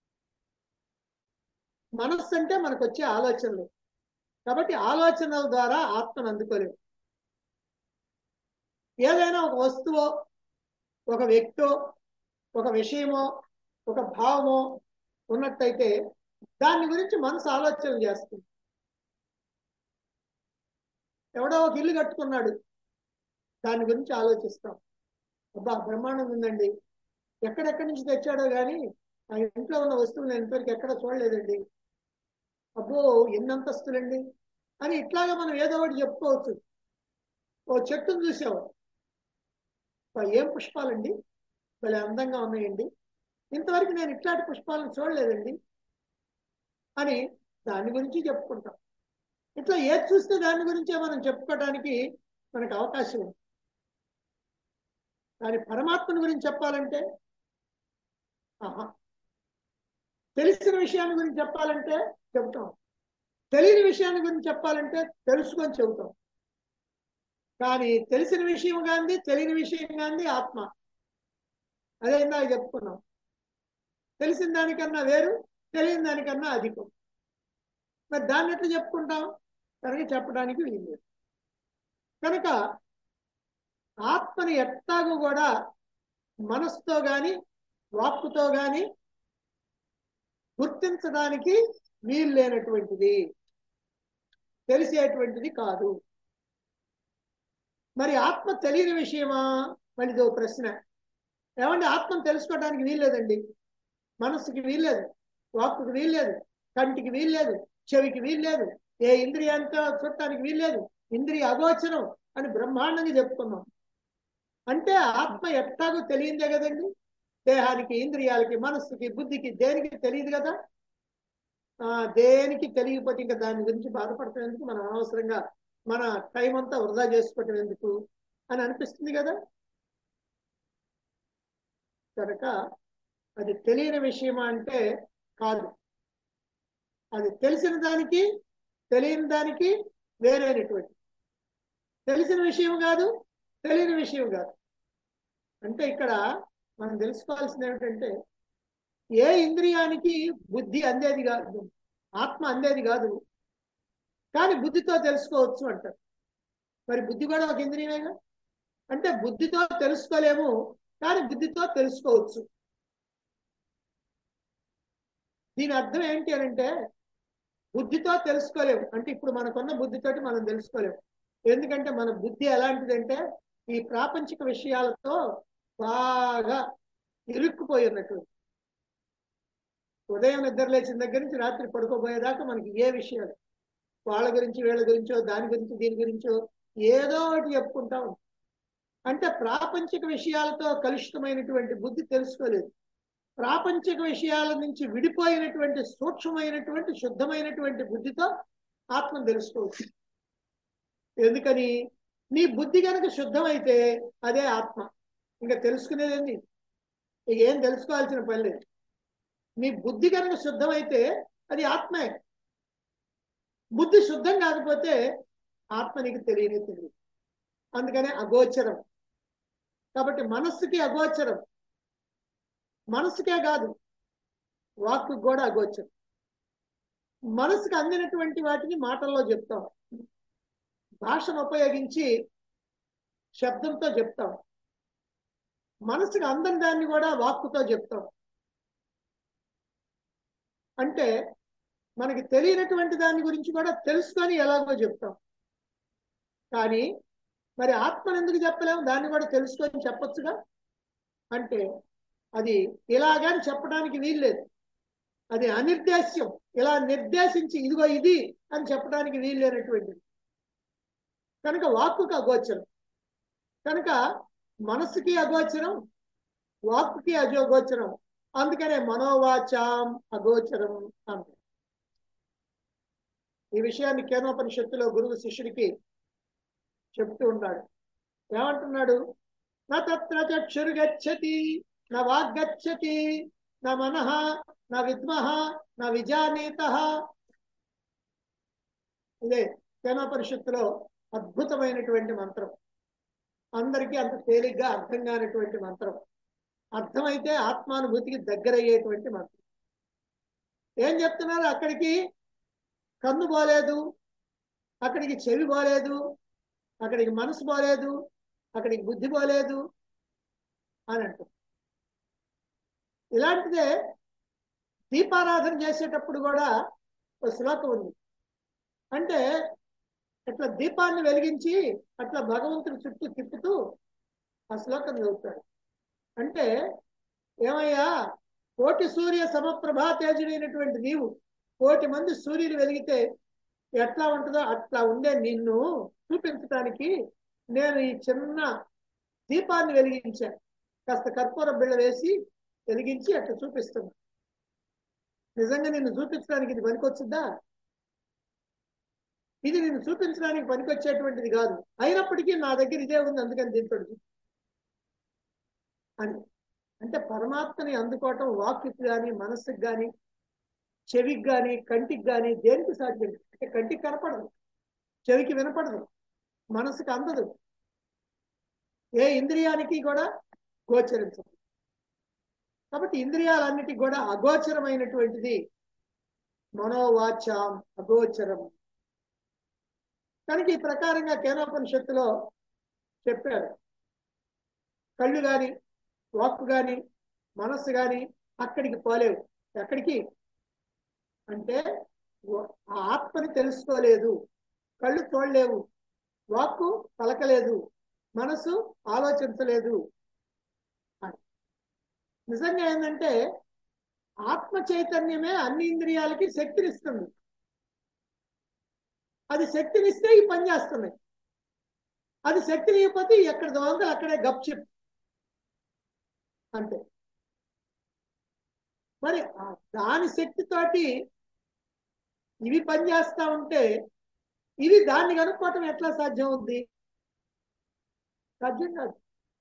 మనస్సు అంటే మనకు వచ్చే ఆలోచనలు, కాబట్టి ఆలోచనల ద్వారా ఆత్మను అందుకోలేము. ఏదైనా ఒక వస్తువో, ఒక వ్యక్తో, ఒక విషయమో, ఒక భావమో ఉన్నట్టయితే దాని గురించి మనసు ఆలోచన చేస్తుంది. ఎవడో ఒక ఇల్లు కట్టుకున్నాడు, దాని గురించి ఆలోచిస్తాం. అబ్బా బ్రహ్మాండంగా ఉందండి, ఎక్కడెక్కడి నుంచి తెచ్చాడో కానీ ఆ ఇంట్లో ఉన్న వస్తువులు నేను ఇంతవరకు ఎక్కడ చూడలేదండి, అబ్బో ఎన్ని అంతస్తులండి అని ఇట్లాగా మనం ఏదో ఒకటి చెప్పుకోవచ్చు. ఓ చెట్టును చూసావు, ఏం పుష్పాలండి, భలే అందంగా ఉన్నాయండి, ఇంతవరకు నేను ఇట్లాంటి పుష్పాలను చూడలేదండి అని దాని గురించి చెప్పుకుంటాం. ఇట్లా ఏది చూస్తే దాని గురించే మనం చెప్పుకోవడానికి మనకు అవకాశం ఉంది. కానీ పరమాత్మని గురించి చెప్పాలంటే ఆహా, తెలిసిన విషయాన్ని గురించి చెప్పాలంటే చెబుతాం, తెలియని విషయాన్ని గురించి చెప్పాలంటే తెలుసుకొని చెబుతాం. కానీ తెలిసిన విషయం కానీ తెలియని విషయం కానీ ఆత్మ, అదే ఇందాక చెప్పుకున్నాం. తెలిసిన దానికన్నా వేరు, తెలియని దానికన్నా అధికం. మరి దాన్ని ఎట్లా చెప్పుకుంటాం? కనుక చెప్పడానికి వీలు. కనుక ఆత్మని ఎట్టాగూ కూడా మనసుతో గాని వాక్కుతో గాని గుర్తించడానికి వీలు లేనటువంటిది, తెలిసేటువంటిది కాదు. మరి ఆత్మ తెలియని విషయమా? మళ్ళీ ఇదో ప్రశ్న. ఏమంటే ఆత్మను తెలుసుకోవడానికి వీల్లేదండి. మనస్సుకి వీల్లేదు, వాక్కుకి వీల్లేదు, కంటికి వీల్లేదు, చెవికి వీల్లేదు, ఏ ఇంద్రియాంతో చూడటానికి వీల్లేదు, ఇంద్రియ అగోచరం అని బ్రహ్మాండంగా చెప్పుకున్నాం. అంటే ఆత్మ ఎట్టాగో తెలియందే కదండి. దేహానికి, ఇంద్రియాలకి, మనస్సుకి, బుద్ధికి, దేనికి తెలియదు కదా. ఆ దేనికి తెలియకపోతే ఇంకా దాని గురించి బాధపడటం ఎందుకు, మనం అనవసరంగా మన టైం అంతా వృధా చేసుకోవటం ఎందుకు అని అనిపిస్తుంది కదా. కనుక అది తెలియని విషయమా అంటే కాదు. అది తెలిసిన దానికి తెలియని దానికి వేరైనటువంటి, తెలిసిన విషయం కాదు, తెలియని విషయం కాదు. అంటే ఇక్కడ మనం తెలుసుకోవాల్సింది ఏమిటంటే, ఏ ఇంద్రియానికి బుద్ధి అందేది కాదు, ఆత్మ అందేది కాదు, కానీ బుద్ధితో తెలుసుకోవచ్చు అంటారు. మరి బుద్ధి కూడా ఒక ఇంద్రియమేగా. అంటే బుద్ధితో తెలుసుకోలేము, కానీ బుద్ధితో తెలుసుకోవచ్చు. దీని అర్థం ఏంటి అని అంటే, బుద్ధితో తెలుసుకోలేము అంటే ఇప్పుడు మనకున్న బుద్ధితోటి మనం తెలుసుకోలేము. ఎందుకంటే మన బుద్ధి ఎలాంటిదంటే ఈ ప్రాపంచిక విషయాలతో బాగా ఇరుక్కుపోయి ఉన్నట్టు. ఉదయం నిద్ర లేచిన దగ్గర నుంచి రాత్రి పడుకోబోయేదాకా మనకి ఏ విషయాలు, వాళ్ళ గురించి వీళ్ళ గురించో, దాని గురించి దీని గురించో ఏదో ఒకటి చెప్పుకుంటాం. అంటే ప్రాపంచిక విషయాలతో కలుషితమైనటువంటి బుద్ధి తెలుసుకోలేదు. ప్రాపంచిక విషయాల నుంచి విడిపోయినటువంటి సూక్ష్మమైనటువంటి శుద్ధమైనటువంటి బుద్ధితో ఆత్మను తెలుసుకోవచ్చు. ఎందుకని? నీ బుద్ధి కనుక శుద్ధమైతే అదే ఆత్మ. ఇంకా తెలుసుకునేదండి, ఇక ఏం తెలుసుకోవాల్సిన పని లేదు. నీ బుద్ధి కనుక శుద్ధమైతే అది ఆత్మే. బుద్ధి శుద్ధం కాకపోతే ఆత్మ నీకు తెలియనే తెలియదు. అందుకనే అగోచరం. కాబట్టి మనస్సుకి అగోచరం. మనసుకే కాదు, వాక్కు కూడా అగోచరం. మనసుకు అందినటువంటి వాటిని మాటల్లో చెప్తాం, భాషను ఉపయోగించి శబ్దంతో చెప్తాం. మనసుకు అందని దాన్ని కూడా వాక్కుతో చెప్తాం. అంటే మనకి తెలియనటువంటి దాని గురించి కూడా తెలుసుకొని ఎలాగో చెప్తాం. కానీ మరి ఆత్మను ఎందుకు చెప్పలేము? దాన్ని కూడా తెలుసుకొని చెప్పొచ్చుగా. అంటే అది ఇలాగని చెప్పడానికి వీల్లేదు, అది అనిర్దేశ్యం. ఇలా నిర్దేశించి ఇదిగో ఇది అని చెప్పడానికి వీల్లేనటువంటిది. కనుక వాక్కుకి అగోచరం. కనుక మనస్సుకి అగోచరం, వాక్కుకి అజోగోచరం. అందుకనే మనోవాచాం అగోచరం అంటారు. ఈ విషయాన్ని కేనోపనిషత్తులో గురువు శిష్యుడికి చెప్తూ ఉన్నాడు. ఏమంటున్నాడు? నా తత్ర చక్షుర్గచ్చతి నా వాగ్గచ్చతి నా మనః నా విద్మః నా విజానీతః. ఇదే కేనోపనిషత్తులో అద్భుతమైనటువంటి మంత్రం. అందరికీ అంత తేలిగ్గా అర్థం కానటువంటి మంత్రం, అర్థమైతే ఆత్మానుభూతికి దగ్గరయ్యేటువంటి మంత్రం. ఏం చెప్తున్నారు? అక్కడికి కన్ను పోలేదు, అక్కడికి చెవి పోలేదు, అక్కడికి మనసు పోలేదు, అక్కడికి బుద్ధి పోలేదు అని అంటారు. ఇలాంటిదే దీపారాధన చేసేటప్పుడు కూడా ఒక శ్లోకం ఉంది. అంటే అట్లా దీపాన్ని వెలిగించి అట్లా భగవంతుడి చుట్టూ తిప్పుతూ ఆ శ్లోకం చదువుతాడు. అంటే ఏమయ్యా, కోటి సూర్య సమప్రభా తేజుడైనటువంటి నీవు కోటి మంది సూర్యులు వెలిగితే ఎట్లా ఉంటుందో అట్లా ఉండే నిన్ను చూపించడానికి నేను ఈ చిన్న దీపాన్ని వెలిగించాను. కాస్త కర్పూర బిళ్ళ వేసి వెలిగించి అట్లా చూపిస్తున్నా. నిజంగా నిన్ను చూపించడానికి ఇది పనికొచ్చుద్దా? ఇది నిన్ను చూపించడానికి పనికొచ్చేటువంటిది కాదు. అయినప్పటికీ నా దగ్గర ఇదే ఉంది, అందుకని దీంతో అని. అంటే పరమాత్మని అందుకోవటం వాక్కి కానీ, మనస్సుకి కానీ, చెవికి కానీ, కంటికి కానీ దేనికి సాధ్యం? అంటే కంటికి కనపడదు, చెవికి వినపడదు, మనసుకి అందదు, ఏ ఇంద్రియానికి కూడా గోచరించదు. కాబట్టి ఇంద్రియాలన్నిటికి కూడా అగోచరమైనటువంటిది మనోవాచాం అగోచరం. కనుక ఈ ప్రకారంగా కేనోపనిషత్తులో చెప్పారు. కళ్ళు గాని వాక్కు గాని మనస్సు గాని అక్కడికి పోలేవు. ఎక్కడికి అంటే ఆ ఆత్మని తెలుసుకోలేదు. కళ్ళు చూడలేవు, వాక్కు పలకలేదు, మనసు ఆలోచించలేదు. నిజంగా ఏంటంటే ఆత్మ చైతన్యమే అన్ని ఇంద్రియాలకి శక్తినిస్తుంది. అది శక్తినిస్తే ఈ పని చేస్తున్నాయి. అది శక్తిని ఇవ్వకపోతే ఎక్కడ దొంగలు అక్కడే గప్చిప్ అంతే. మరి దాని శక్తితోటి ఇవి పనిచేస్తా ఉంటే ఇవి దాన్ని కనుక్కోవటం ఎట్లా సాధ్యం అవుద్ది? సాధ్యం కాదు.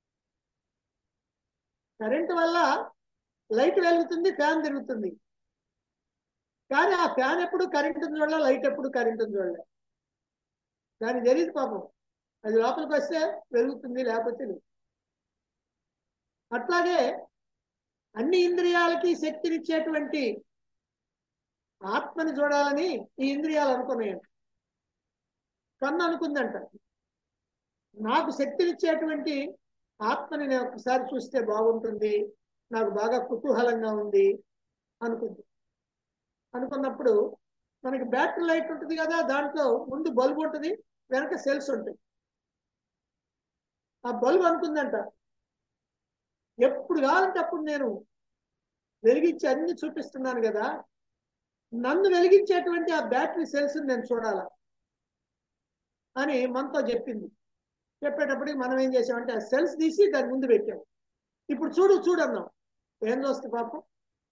కరెంటు వల్ల లైట్ వెలుగుతుంది, ఫ్యాన్ తిరుగుతుంది. కానీ ఆ ఫ్యాన్ ఎప్పుడు కరెంటుని చూడలే, లైట్ ఎప్పుడు కరెంటుని చూడలే. దానికి తెలియదు పాపం. అది లోపలికి వస్తే వెలుగుతుంది, లేకపోతే లేదు. అట్లాగే అన్ని ఇంద్రియాలకి శక్తినిచ్చేటువంటి ఆత్మని చూడాలని ఈ ఇంద్రియాలు అనుకున్నాయంట. కన్ను అనుకుందంట, నాకు శక్తినిచ్చేటువంటి ఆత్మని నేను ఒకసారి చూస్తే బాగుంటుంది, నాకు బాగా కుతూహలంగా ఉంది అనుకుంది. అనుకున్నప్పుడు మనకి బ్యాటరీ లైట్ ఉంటుంది కదా, దాంట్లో ముందు బల్బు ఉంటుంది, వెనక సెల్స్ ఉంటాయి. ఆ బల్బు అనుకుందంట, ఎప్పుడు కావాలంటే అప్పుడు నేను వెలిగించి అన్ని చూపిస్తున్నాను కదా, నన్ను వెలిగించేటువంటి ఆ బ్యాటరీ సెల్స్ నేను చూడాలా అని మనతో చెప్పింది. చెప్పేటప్పటికి మనం ఏం చేసామంటే ఆ సెల్స్ తీసి దాని ముందు పెట్టాము. ఇప్పుడు చూడు చూడు అన్నాం. ఏం చూస్తే పాపం,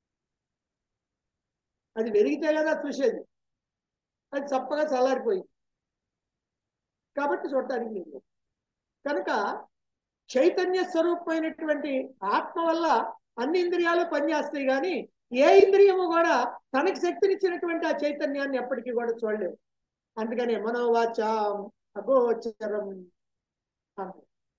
అది వెలిగితే కదా చూసేది, అది చప్పగా చల్లారిపోయింది కాబట్టి చూడటానికి లేదు. కనుక చైతన్య స్వరూపమైనటువంటి ఆత్మ వల్ల అన్ని ఇంద్రియాలు పనిచేస్తాయి, కానీ ఏ ఇంద్రియము కూడా తనకి శక్తినిచ్చినటువంటి ఆ చైతన్యాన్ని ఎప్పటికీ కూడా చూడలేవు. అందుకనే మనోవాచాం అగోచరం అంట.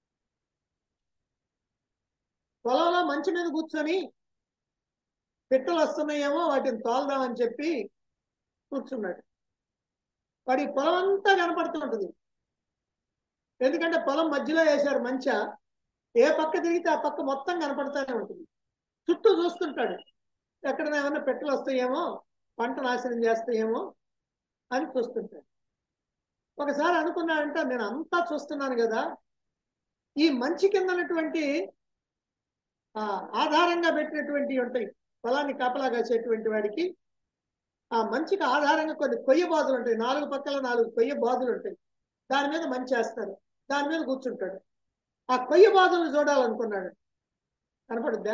పొలంలో మంచి మీద కూర్చొని పిట్టలు వస్తున్నాయేమో వాటిని తోలదామని చెప్పి కూర్చున్నాడు. వాడి పొలం అంతా కనపడుతూ ఉంటుంది. ఎందుకంటే పొలం మధ్యలో వేశారు మంచా, ఏ పక్క తిరిగితే ఆ పక్క మొత్తం కనపడుతూనే ఉంటుంది. చుట్టూ చూస్తుంటాడు, ఎక్కడైనా ఏమన్నా పిట్టలు వస్తాయేమో, పంట నాశనం చేస్తాయేమో అని చూస్తుంటాడు. ఒకసారి అనుకున్నాడంటే, నేను అంతా చూస్తున్నాను కదా, ఈ మంచి కిందనటువంటి ఆ ఆధారంగా పెట్టినటువంటి ఉంటాయి, పొలాన్ని కాపలా కాసేటువంటి వాడికి ఆ మంచికి ఆధారంగా కొన్ని కొయ్య బాదులు ఉంటాయి, నాలుగు పక్కల నాలుగు కొయ్య బాదులు ఉంటాయి. దాని మీద మంచి వేస్తారు, దాని మీద కూర్చుంటాడు. ఆ కొయ్య బాదులను చూడాలనుకున్నాడు. కనపడుద్దా?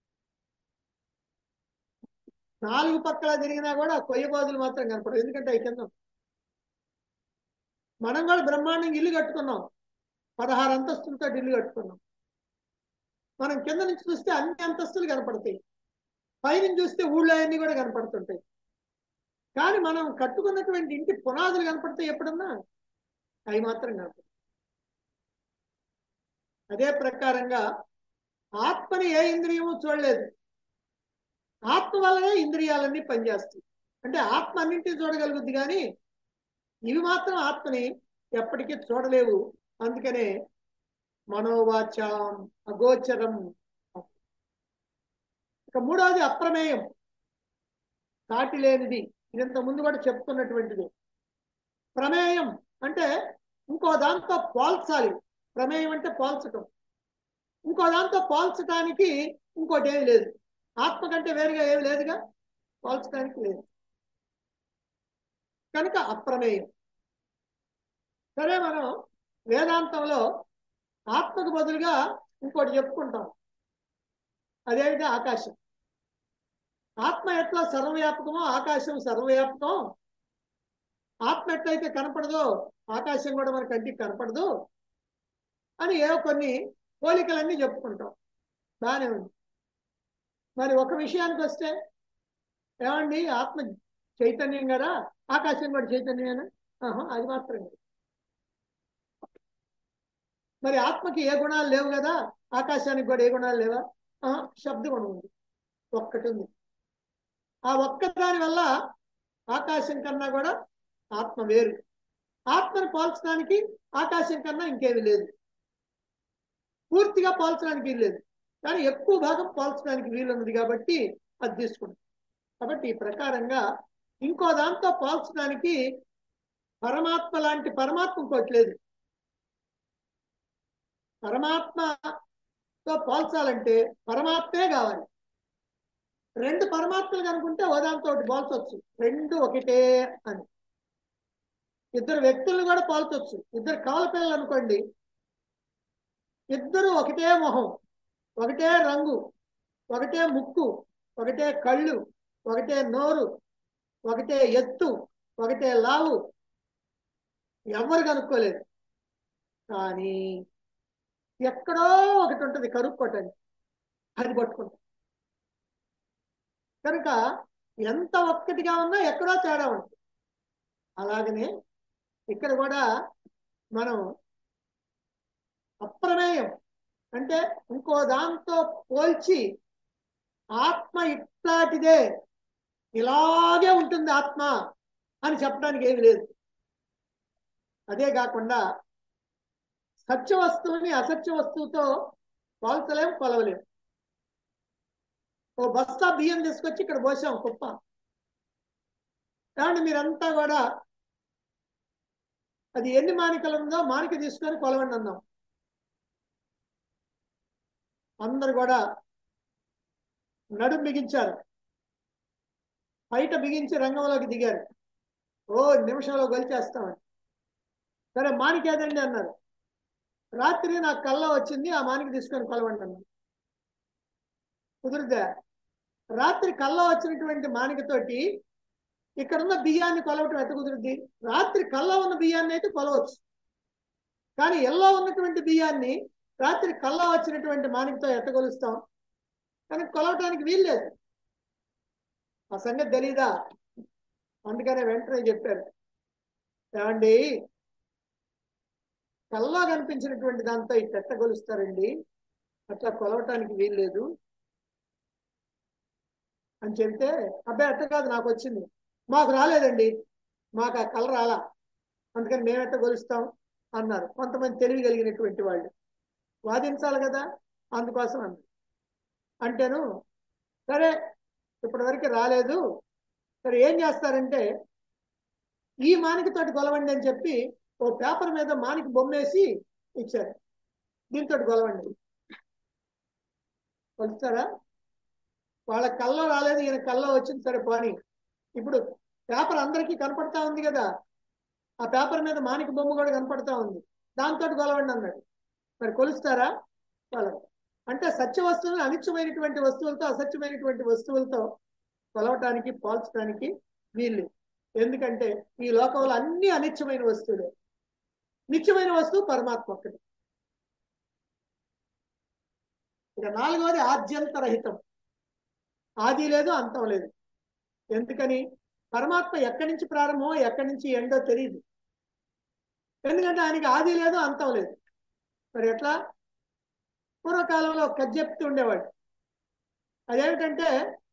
నాలుగు పక్కల తిరిగినా కూడా ఆ కొయ్య బాదులు మాత్రం కనపడదు, ఎందుకంటే అవి కింద. మనం కూడా బ్రహ్మాండంగా ఇల్లు కట్టుకున్నాం, పదహారు అంతస్తులతో ఇల్లు కట్టుకున్నాం. మనం కింద నుంచి చూస్తే అన్ని అంతస్తులు కనపడతాయి, పైనుంచి చూస్తే ఊళ్ళో అన్ని కూడా కనపడుతుంటాయి. కానీ మనం కట్టుకున్నటువంటి ఇంటి పునాదులు కనపడతాయి ఎప్పుడన్నా, అవి మాత్రం కనపడతాయి. అదే ప్రకారంగా ఆత్మని ఏ ఇంద్రియము చూడలేదు, ఆత్మ వల్లనే ఇంద్రియాలన్నీ పనిచేస్తాయి. అంటే ఆత్మ అన్నింటినీ చూడగలుగుద్ది, కానీ ఇవి మాత్రం ఆత్మని ఎప్పటికీ చూడలేవు. అందుకనే మనోవాచాం అగోచరం. ఇక మూడవది అప్రమేయం, సాటి లేనిది. ఇదంత ముందు కూడా చెప్పుకున్నటువంటిది. ప్రమేయం అంటే ఇంకో దాంతో పోల్చాలి. ప్రమేయం అంటే పోల్చటం. ఇంకో దాంతో పోల్చడానికి ఇంకోటి ఏమి లేదు. ఆత్మ కంటే వేరుగా ఏమి లేదుగా, పోల్చడానికి లేదు. కనుక అప్రమేయం. సరే, మనం వేదాంతంలో ఆత్మకు బదులుగా ఇంకోటి చెప్పుకుంటాం, అదేవిధంగా ఆకాశం. ఆత్మ ఎట్లా సర్వవ్యాపకమో ఆకాశం సర్వవ్యాపకం. ఆత్మ ఎట్లయితే కనపడదో ఆకాశం కూడా మన కంటికి కనపడదు అని ఏవో కొన్ని పోలికలన్నీ చెప్పుకుంటాం, బాగానే ఉంది. మరి ఒక విషయానికి వస్తే, ఏమండి ఆత్మ చైతన్యం కదా, ఆకాశం కూడా చైతన్యమేనా? ఆహా, అది మాత్రం కాదు. మరి ఆత్మకి ఏ గుణాలు లేవు కదా, ఆకాశానికి కూడా ఏ గుణాలు లేవా? శబ్ద గుణం ఉంది, ఒక్కటి ఉంది. ఆ ఒక్క దాని వల్ల ఆకాశం కన్నా కూడా ఆత్మ వేరు. ఆత్మను పోల్చడానికి ఆకాశం కన్నా ఇంకేమీ లేదు. పూర్తిగా పోల్చడానికి వీల్లేదు, కానీ ఎక్కువ భాగం పోల్చడానికి వీలున్నది కాబట్టి అది తీసుకుంటాం. కాబట్టి ఈ ప్రకారంగా ఇంకో దాంతో పోల్చడానికి పరమాత్మ లాంటి పరమాత్మ ఇంకోటి లేదు. పరమాత్మతో పోల్చాలంటే పరమాత్మే కావాలి. రెండు పరమాత్మలు కనుకుంటే ఓ దాంతో పోల్చవచ్చు, రెండు ఒకటే అని. ఇద్దరు వ్యక్తులను కూడా పోల్చవచ్చు. ఇద్దరు కవల పిల్లలు అనుకోండి, ఇద్దరు ఒకటే మొహం, ఒకటే రంగు, ఒకటే ముక్కు, ఒకటే కళ్ళు, ఒకటే నోరు, ఒకటే ఎత్తు, ఒకటే లావు, ఎవరు కనుక్కోలేదు. కానీ ఎక్కడో ఒకటి ఉంటుంది కనుక్కోటానికి, అది పట్టుకుంటాం. కనుక ఎంత ఒక్కటిగా ఉన్నా ఎక్కడో తేడా ఉంటుంది. అలాగనే ఇక్కడ కూడా మనం అప్రమేయం అంటే ఇంకో దాంతో పోల్చి ఆత్మ ఇట్లాంటిదే, ఇలాగే ఉంటుంది ఆత్మ అని చెప్పడానికి ఏమి లేదు. అదే కాకుండా సత్య వస్తువుని అసత్య వస్తువుతో పోల్చలేం, కొలవలేం. ఓ బస్తా బియ్యం తీసుకొచ్చి ఇక్కడ పోసాం కుప్ప, కానీ మీరంతా కూడా అది ఎన్ని మానికలు ఉందో మానిక తీసుకొని కొలవండి అన్నాం. అందరు కూడా నడుం బిగించారు, బయట బిగించి రంగంలోకి దిగారు. ఓ నిమిషంలో గొలిచేస్తామని. సరే మానికేదండి అన్నారు. రాత్రి నాకు కళ్ళ వచ్చింది, ఆ మానిక తీసుకొని కొలవండి అన్నాను. కుదురుదా? రాత్రి కళ్ళ వచ్చినటువంటి మానికతోటి ఇక్కడున్న బియ్యాన్ని కొలవటం ఎట్ట కుదురుద్ది? రాత్రి కళ్ళ ఉన్న బియ్యాన్ని అయితే కొలవచ్చు, కానీ ఎల్లో ఉన్నటువంటి బియ్యాన్ని రాత్రి కళ్ళ వచ్చినటువంటి మానికతో ఎట్ట కొలుస్తాం? కానీ కొలవటానికి వీల్లేదు. ఆ సంగతి తెలీదా? అందుకనే వెంటనే చెప్పారు, ఏమండి కళ్ళ కనిపించినటువంటి దాంతో ఇట్ట ఎట్ట కొలుస్తారండి, అట్లా కొలవటానికి వీల్లేదు అని చెప్తే, అబ్బాయి అట్ట కాదు నాకు వచ్చింది, మాకు రాలేదండి, మాకు ఆ కళ రాలా, అందుకని మేమెట్ట కొలుస్తాం అన్నారు. కొంతమంది తెలివి కలిగినటువంటి వాళ్ళు వాదించాలి కదా, అందుకోసం అన్నారు. అంటేను సరే ఇప్పటి వరకు రాలేదు, సరే ఏం చేస్తారంటే ఈ మానికతోటి కొలవండి అని చెప్పి ఓ పేపర్ మీద మానిక బొమ్మేసి ఇచ్చారు, దీంతో కొలవండి. కొలుస్తారా? వాళ్ళ కళ్ళ రాలేదు, ఈయన కళ్ళ వచ్చింది, సరే పోనీ. ఇప్పుడు పేపర్ అందరికీ కనపడతా ఉంది కదా, ఆ పేపర్ మీద మానిక బొమ్మ కూడా కనపడతా ఉంది, దాంతో కొలవండి అన్నాడు. మరి కొలుస్తారా? కొలవు. అంటే సత్య వస్తువులు అనిత్యమైనటువంటి వస్తువులతో అసత్యమైనటువంటి వస్తువులతో కొలవటానికి పోల్చడానికి వీళ్ళు. ఎందుకంటే ఈ లోకంలో అన్ని అనిత్యమైన వస్తువులే, నిత్యమైన వస్తువు పరమాత్మ ఒక్కటి. ఇక నాలుగవది ఆద్యంతరహితం, ఆది లేదు అంతం లేదు. ఎందుకని? పరమాత్మ ఎక్కడి నుంచి ప్రారంభమో ఎక్కడి నుంచి ఎండో తెలియదు, ఎందుకంటే ఆయనకి ఆది లేదు అంతం లేదు. మరి ఎట్లా? పూర్వకాలంలో ఒక కథ చెప్తూ ఉండేవాడు. అదేమిటంటే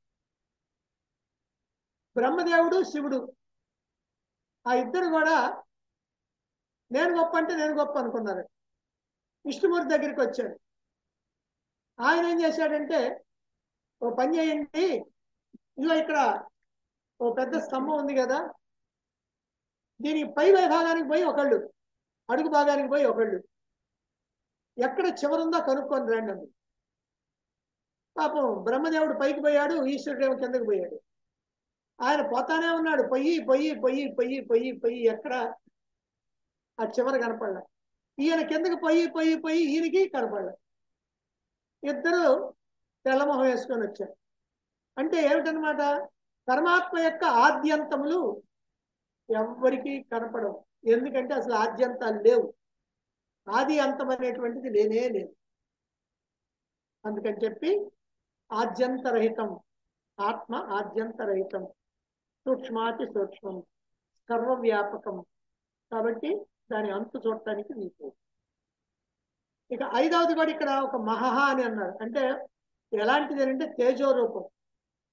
బ్రహ్మదేవుడు శివుడు ఆ ఇద్దరు కూడా నేను గొప్ప అంటే నేను గొప్ప అనుకున్నారు. విష్ణుమూర్తి దగ్గరికి వచ్చాడు. ఆయన ఏం చేశాడంటే, ఓ పని చేయండి, ఇదిగో ఇక్కడ ఓ పెద్ద స్తంభం ఉంది కదా, దీనికి పై భాగానికి పోయి ఒకళ్ళు, అడుగు భాగానికి పోయి ఒకళ్ళు, ఎక్కడ చివరుందో కనుక్కొని రండి అంది. పాపం బ్రహ్మదేవుడు పైకి పోయాడు, ఈశ్వరుడేమో కిందకి పోయాడు. ఆయన పోతానే ఉన్నాడు, పొయ్యి పొయ్యి పొయ్యి పొయ్యి పొయ్యి పొయ్యి ఎక్కడ ఆ చివరి కనపడలే. ఈయన కిందకి పొయ్యి పొయ్యి పొయ్యి ఈయనకి కనపడలే. ఇద్దరు తెల్లమొహం వేసుకొని వచ్చారు. అంటే ఏమిటనమాట? పరమాత్మ యొక్క ఆద్యంతములు ఎవ్వరికి కనపడవు, ఎందుకంటే అసలు ఆద్యంతాలు లేవు, ఆది అంతం అనేటువంటిది లేనే లేదు. అందుకని చెప్పి ఆద్యంతరహితం, ఆత్మ ఆద్యంతరహితం, సూక్ష్మాతి సూక్ష్మం, సర్వవ్యాపకం. కాబట్టి దాని అంతు చూడటానికి నీకు. ఇక ఐదవది కూడా ఇక్కడ ఒక మహహ అని అన్నారు. అంటే ఎలాంటిది అంటే తేజో రూపం.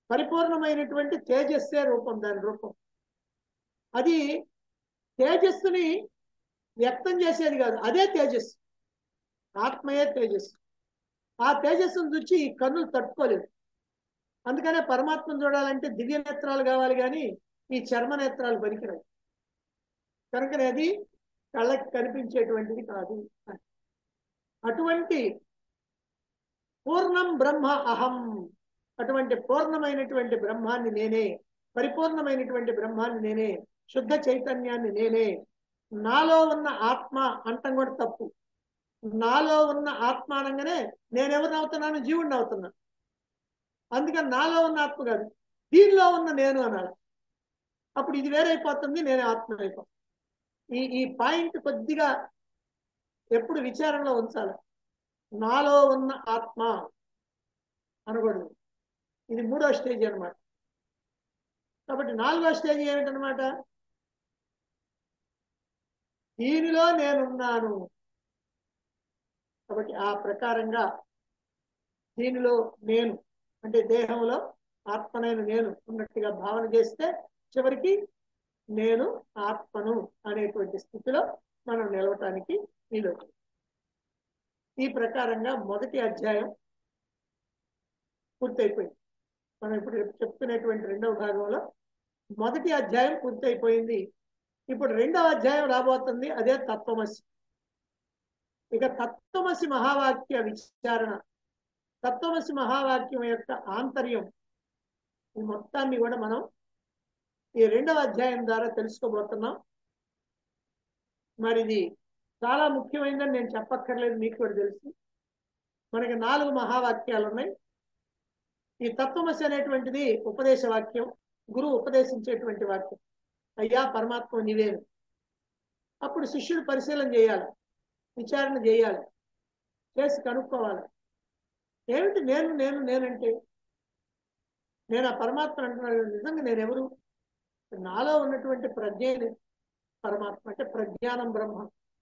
పరిపూర్ణమైనటువంటి తేజస్సే రూపం, దాని రూపం. అది తేజస్సుని వ్యక్తం చేసేది కాదు, అదే తేజస్సు, ఆత్మయే తేజస్సు. ఆ తేజస్సును చూసి ఈ కన్నులు తట్టుకోలేదు. అందుకనే పరమాత్మను చూడాలంటే దివ్య నేత్రాలు కావాలి, కానీ ఈ చర్మ నేత్రాలు పనికిరావు. కనుకనే అది కళ్ళకి కనిపించేటువంటిది కాదు. అటువంటి పూర్ణం బ్రహ్మ అహం, అటువంటి పూర్ణమైనటువంటి బ్రహ్మాన్ని నేనే, పరిపూర్ణమైనటువంటి బ్రహ్మాన్ని నేనే, శుద్ధ చైతన్యాన్ని నేనే. నాలో ఉన్న ఆత్మ అంటం కూడా తప్పు. నాలో ఉన్న ఆత్మ అనగానే నేనెవరిని అవుతున్నాను? జీవుడిని అవుతున్నాను. అందుకని నాలో ఉన్న ఆత్మ కాదు, దీనిలో ఉన్న నేను అనాలి. అప్పుడు ఇది వేరైపోతుంది, నేనే ఆత్మ అయిపోతుంది. ఈ ఈ పాయింట్ కొద్దిగా ఎప్పుడు విచారంలో ఉంచాలి. నాలో ఉన్న ఆత్మ అనకూడదు. ఇది మూడో స్టేజ్ అనమాట. కాబట్టి నాలుగో స్టేజ్ ఏమిటనమాట? దీనిలో నేనున్నాను. కాబట్టి ఆ ప్రకారంగా దీనిలో నేను అంటే దేహంలో ఆత్మనైన నేను ఉన్నట్టుగా భావన చేస్తే చివరికి నేను ఆత్మను అనేటువంటి స్థితిలో మనం నిలవటానికి వీలవుతుంది. ఈ ప్రకారంగా మొదటి అధ్యాయం పూర్తయిపోయింది. మనం ఇప్పుడు చెప్తున్నటువంటి రెండవ భాగంలో మొదటి అధ్యాయం పూర్తయిపోయింది. ఇప్పుడు రెండవ అధ్యాయం రాబోతుంది, అదే తత్వమసి. ఇక తత్వమసి మహావాక్య విచారణ, తత్వమసి మహావాక్యం యొక్క ఆంతర్యం, ఈ మొత్తాన్ని కూడా మనం ఈ రెండవ అధ్యాయం ద్వారా తెలుసుకోబోతున్నాం. మరి ఇది చాలా ముఖ్యమైనదని నేను చెప్పక్కర్లేదు, మీకు కూడా తెలుసు. మనకి నాలుగు మహావాక్యాలు ఉన్నాయి. ఈ తత్వమసి అనేటువంటిది ఉపదేశ వాక్యం, గురువు ఉపదేశించేటువంటి వాక్యం. అయ్యా పరమాత్మ నీవేను. అప్పుడు శిష్యుడు పరిశీలన చేయాలి, విచారణ చేయాలి, చేసి కనుక్కోవాలి. ఏమిటి నేను నేను నేనంటే? నేను ఆ పరమాత్మ అంటున్నాను, నిజంగా నేనెవరు? నాలో ఉన్నటువంటి ప్రజ్ఞని పరమాత్మ అంటే ప్రజ్ఞానం బ్రహ్మ.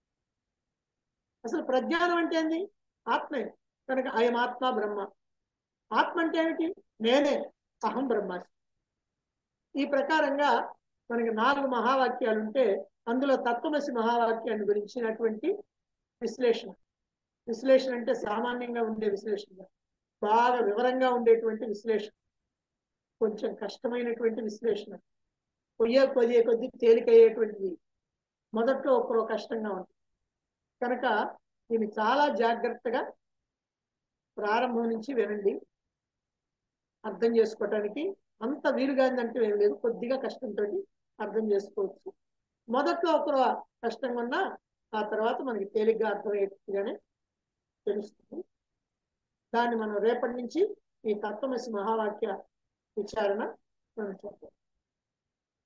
అసలు ప్రజ్ఞానం అంటే ఏంది? ఆత్మే. కనుక అయం ఆత్మ బ్రహ్మ. ఆత్మ అంటే ఏమిటి? నేనే, అహం బ్రహ్మాస్మి. ఈ ప్రకారంగా మనకి నాలుగు మహావాక్యాలు ఉంటే అందులో తత్వమసి మహావాక్యాన్ని గురించినటువంటి విశ్లేషణ. విశ్లేషణ అంటే సామాన్యంగా ఉండే విశ్లేషణ, బాగా వివరంగా ఉండేటువంటి విశ్లేషణ, కొంచెం కష్టమైనటువంటి విశ్లేషణ, పొయ్యే కొయ్యే కొద్ది తేలికయ్యేటువంటిది. మొదట్లో ఒక్కరో కష్టంగా ఉంటుంది. కనుక దీన్ని చాలా జాగ్రత్తగా ప్రారంభం నుంచి వినండి. అర్థం చేసుకోవటానికి అంత వీలుగాందంటే ఏం లేదు, కొద్దిగా కష్టంతో అర్థం చేసుకోవచ్చు. మొదట్లో ఒకరు కష్టంగా ఉన్నా ఆ తర్వాత మనకి తేలిగ్గా అర్థమయ్యేట్టుగానే తెలుస్తుంది. దాన్ని మనం రేపటి నుంచి ఈ తత్వమసి మహావాక్య విచారణ మనం చూద్దాం.